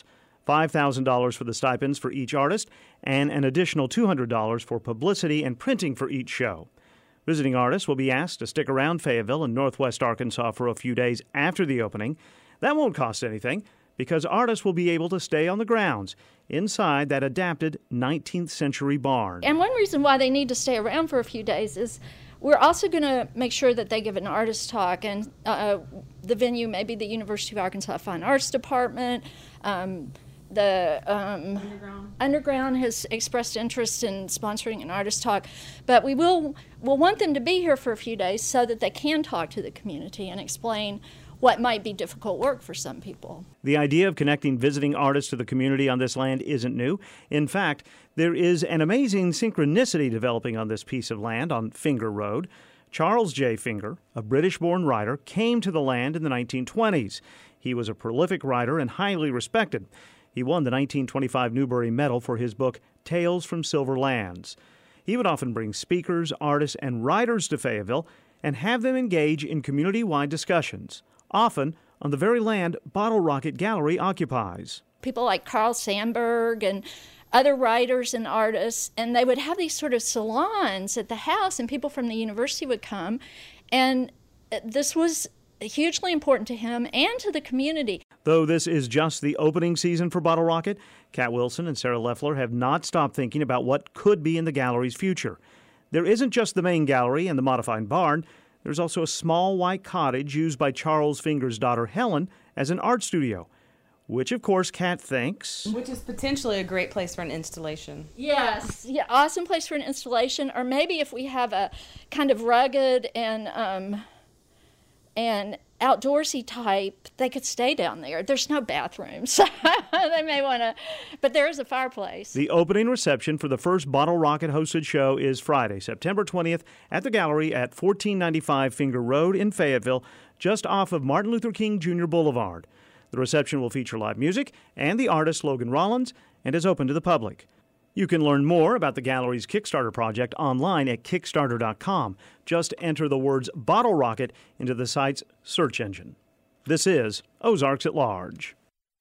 $5,000 for the stipends for each artist, and an additional $200 for publicity and printing for each show. Visiting artists will be asked to stick around Fayetteville in northwest Arkansas for a few days after the opening. That won't cost anything, because artists will be able to stay on the grounds inside that adapted 19th century barn. And one reason why they need to stay around for a few days is we're also going to make sure that they give an artist talk, and the venue may be the University of Arkansas Fine Arts Department. The Underground has expressed interest in sponsoring an artist talk, but we'll want them to be here for a few days so that they can talk to the community and explain what might be difficult work for some people. The idea of connecting visiting artists to the community on this land isn't new. In fact, there is an amazing synchronicity developing on this piece of land on Finger Road. Charles J. Finger, a British-born writer, came to the land in the 1920s. He was a prolific writer and highly respected. He won the 1925 Newbery Medal for his book, Tales from Silver Lands. He would often bring speakers, artists, and writers to Fayetteville and have them engage in community-wide discussions, often on the very land Bottle Rocket Gallery occupies. People like Carl Sandburg and other writers and artists, and they would have these sort of salons at the house, and people from the university would come, and this was hugely important to him and to the community. Though this is just the opening season for Bottle Rocket, Kat Wilson and Sarah Leffler have not stopped thinking about what could be in the gallery's future. There isn't just the main gallery and the modified barn. There's also a small white cottage used by Charles Finger's daughter Helen as an art studio, which, of course, Kat thinks... Which is potentially a great place for an installation. Yes, yeah, awesome place for an installation. Or maybe if we have a kind of rugged and outdoorsy type, they could stay down there. There's no bathrooms. They may want to, but there is a fireplace. The opening reception for the first Bottle Rocket hosted show is Friday, September 20th at the gallery at 1495 Finger Road in Fayetteville, just off of Martin Luther King Jr. Boulevard. The reception will feature live music and the artist Logan Rollins and is open to the public. You can learn more about the gallery's Kickstarter project online at Kickstarter.com. Just enter the words Bottle Rocket into the site's search engine. This is Ozarks at Large.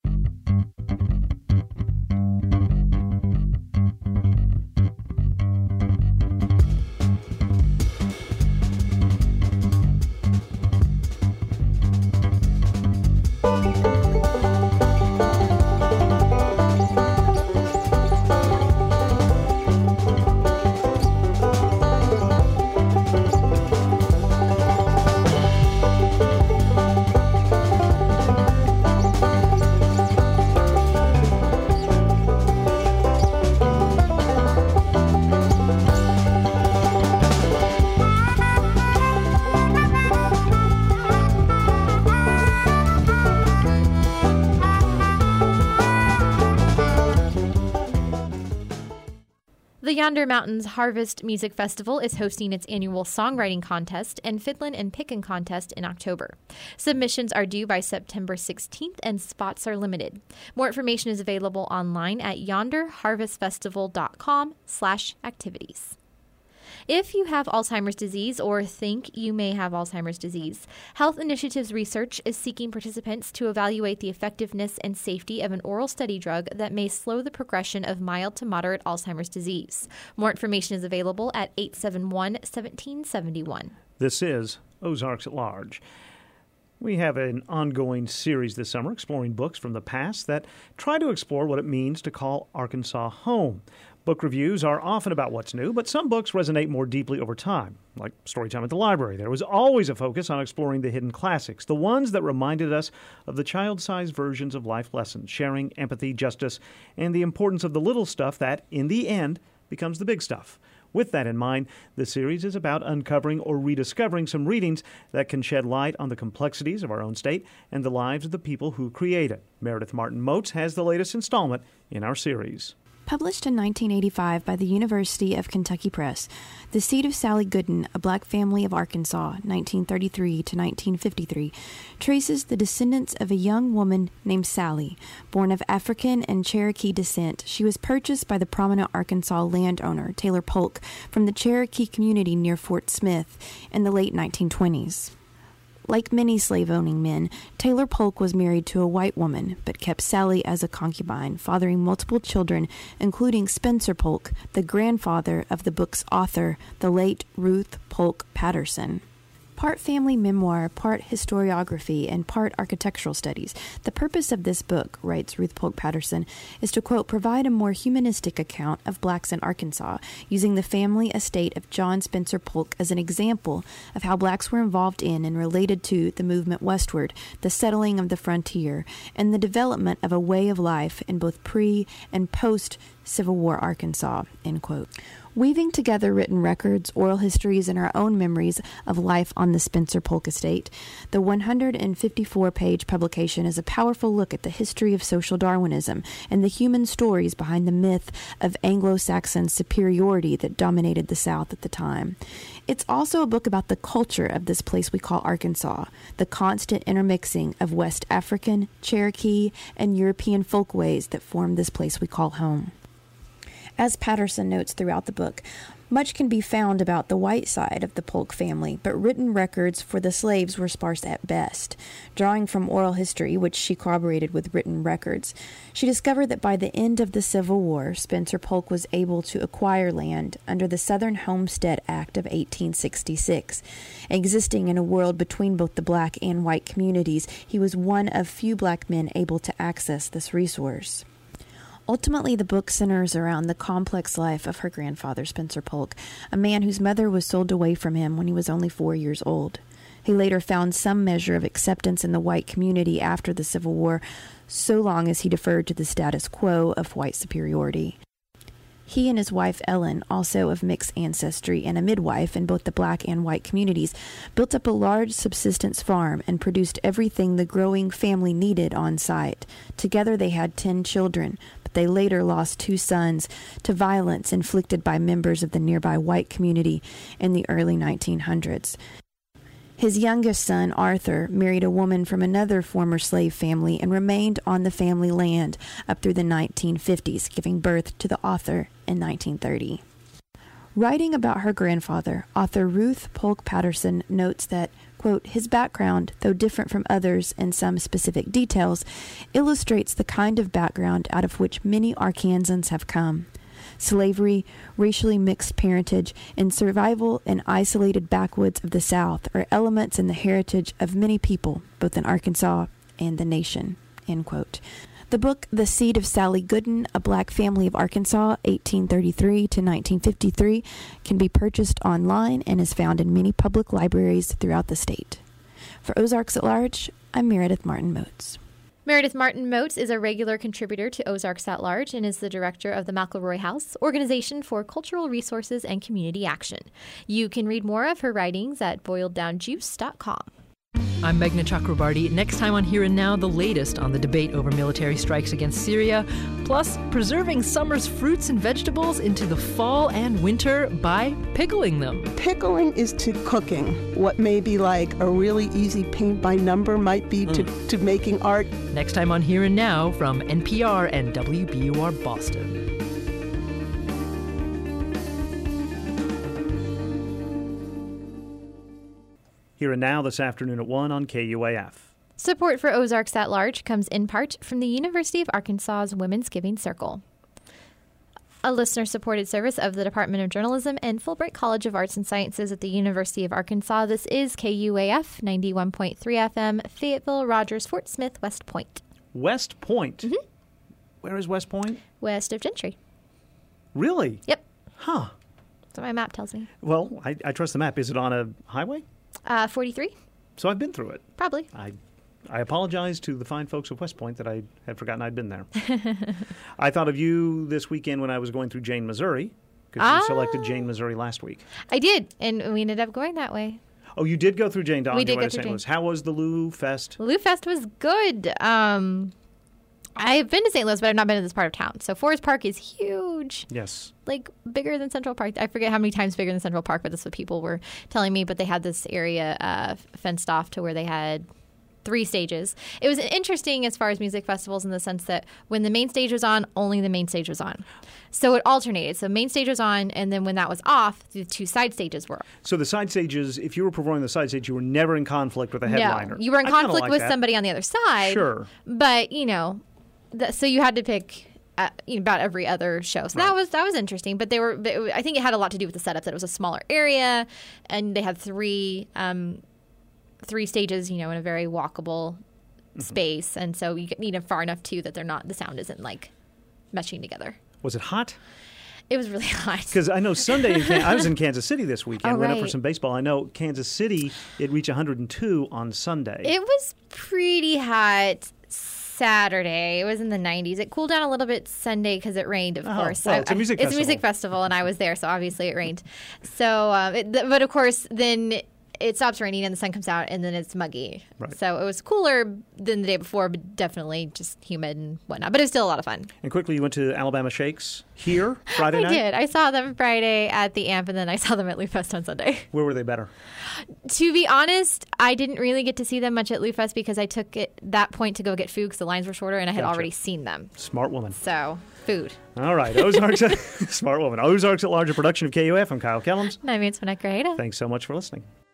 The Yonder Mountains Harvest Music Festival is hosting its annual songwriting contest and fiddlin' and pickin' contest in October. Submissions are due by September 16th and spots are limited. More information is available online at yonderharvestfestival.com/activities. If you have Alzheimer's disease or think you may have Alzheimer's disease, Health Initiatives Research is seeking participants to evaluate the effectiveness and safety of an oral study drug that may slow the progression of mild to moderate Alzheimer's disease. More information is available at 871-1771. This is Ozarks at Large. We have an ongoing series this summer exploring books from the past that try to explore what it means to call Arkansas home. Book reviews are often about what's new, but some books resonate more deeply over time, like Storytime at the Library. There was always a focus on exploring the hidden classics, the ones that reminded us of the child-sized versions of life lessons, sharing, empathy, justice, and the importance of the little stuff that, in the end, becomes the big stuff. With that in mind, the series is about uncovering or rediscovering some readings that can shed light on the complexities of our own state and the lives of the people who create it. Meredith Martin Moats has the latest installment in our series. Published in 1985 by the University of Kentucky Press, The Seed of Sally Gooden, A Black Family of Arkansas, 1933 to 1953, traces the descendants of a young woman named Sally. Born of African and Cherokee descent, she was purchased by the prominent Arkansas landowner Taylor Polk from the Cherokee community near Fort Smith in the late 1920s. Like many slave-owning men, Taylor Polk was married to a white woman, but kept Sally as a concubine, fathering multiple children, including Spencer Polk, the grandfather of the book's author, the late Ruth Polk Patterson. Part family memoir, part historiography, and part architectural studies. The purpose of this book, writes Ruth Polk Patterson, is to, quote, provide a more humanistic account of blacks in Arkansas, using the family estate of John Spencer Polk as an example of how blacks were involved in and related to the movement westward, the settling of the frontier, and the development of a way of life in both pre- and post-Civil War Arkansas, end quote. Weaving together written records, oral histories, and our own memories of life on the Spencer Polk estate, the 154-page publication is a powerful look at the history of social Darwinism and the human stories behind the myth of Anglo-Saxon superiority that dominated the South at the time. It's also a book about the culture of this place we call Arkansas, the constant intermixing of West African, Cherokee, and European folkways that form this place we call home. As Patterson notes throughout the book, much can be found about the white side of the Polk family, but written records for the slaves were sparse at best. Drawing from oral history, which she corroborated with written records, she discovered that by the end of the Civil War, Spencer Polk was able to acquire land under the Southern Homestead Act of 1866. Existing in a world between both the black and white communities, he was one of few black men able to access this resource. Ultimately, the book centers around the complex life of her grandfather, Spencer Polk, a man whose mother was sold away from him when he was only 4 years old. He later found some measure of acceptance in the white community after the Civil War, so long as he deferred to the status quo of white superiority. He and his wife Ellen, also of mixed ancestry and a midwife in both the black and white communities, built up a large subsistence farm and produced everything the growing family needed on site. Together they had 10 children, but they later lost 2 sons to violence inflicted by members of the nearby white community in the early 1900s. His youngest son, Arthur, married a woman from another former slave family and remained on the family land up through the 1950s, giving birth to the author in 1930. Writing about her grandfather, author Ruth Polk Patterson notes that, quote, his background, though different from others in some specific details, illustrates the kind of background out of which many Arkansans have come. Slavery, racially mixed parentage, and survival in isolated backwoods of the South are elements in the heritage of many people, both in Arkansas and the nation, end quote. The book, The Seed of Sally Gooden, A Black Family of Arkansas, 1833 to 1953, can be purchased online and is found in many public libraries throughout the state. For Ozarks at Large, I'm Meredith Martin Moats. Meredith Martin Moats is a regular contributor to Ozarks at Large and is the director of the McElroy House, Organization for Cultural Resources and Community Action. You can read more of her writings at boileddownjuice.com. I'm Meghna Chakrabarty. Next time on Here and Now, the latest on the debate over military strikes against Syria, plus preserving summer's fruits and vegetables into the fall and winter by pickling them. Pickling is to cooking what may be like a really easy paint by number might be to making art. Next time on Here and Now from NPR and WBUR Boston. Here and Now this afternoon at 1 on KUAF. Support for Ozarks at Large comes in part from the University of Arkansas's Women's Giving Circle, a listener-supported service of the Department of Journalism and Fulbright College of Arts and Sciences at the University of Arkansas. This is KUAF 91.3 FM, Fayetteville, Rogers, Fort Smith, West Point. West Point? Mm-hmm. Where is West Point? West of Gentry. Really? Yep. Huh. That's what my map tells me. Well, I trust the map. Is it on a highway? 43. So I've been through it. Probably. I apologize to the fine folks of West Point that I had forgotten I'd been there. I thought of you this weekend when I was going through Jane, Missouri, because you selected Jane, Missouri last week. I did, and we ended up going that way. Oh, you did go through Jane on your way to St. Louis. Jane. How was the Lou Fest? Lou Fest was good. I've been to St. Louis, but I've not been to this part of town. So Forest Park is huge. Yes. Like bigger than Central Park. I forget how many times bigger than Central Park, but that's what people were telling me. But they had this area fenced off to where they had 3 stages. It was interesting as far as music festivals in the sense that when the main stage was on, only the main stage was on. So it alternated. So main stage was on, and then when that was off, the 2 side stages were. So the side stages, if you were performing the side stage, you were never in conflict with a headliner. No, you were in conflict with somebody on the other side. Sure. But, so you had to pick about every other show. So that was interesting. But I think it had a lot to do with the setup, that it was a smaller area, and they had 3 stages, in a very walkable space. And so you get far enough too that the sound isn't like meshing together. Was it hot? It was really hot. Because I know Sunday, I was in Kansas City this weekend. Went up for some baseball. I know Kansas City, it reached 102 on Sunday. It was pretty hot Saturday. It was in the 90s. It cooled down a little bit Sunday because it rained, of course. Well, it's a music festival. It's a music festival, and I was there, so obviously it rained. So, but of course, then it stops raining and the sun comes out and then it's muggy. Right. So it was cooler than the day before, but definitely just humid and whatnot. But it was still a lot of fun. And quickly, you went to Alabama Shakes here Friday night? I did. I saw them Friday at the AMP, and then I saw them at Lou Fest on Sunday. Where were they better? To be honest, I didn't really get to see them much at Lou Fest because I took it that point to go get food because the lines were shorter, and I had already seen them. Smart woman. So, food. All right. Ozarks, smart woman. Ozarks at Large, a production of KUF. I'm Kyle Kellums. I'm Antoinette Grajeda. Thanks so much for listening.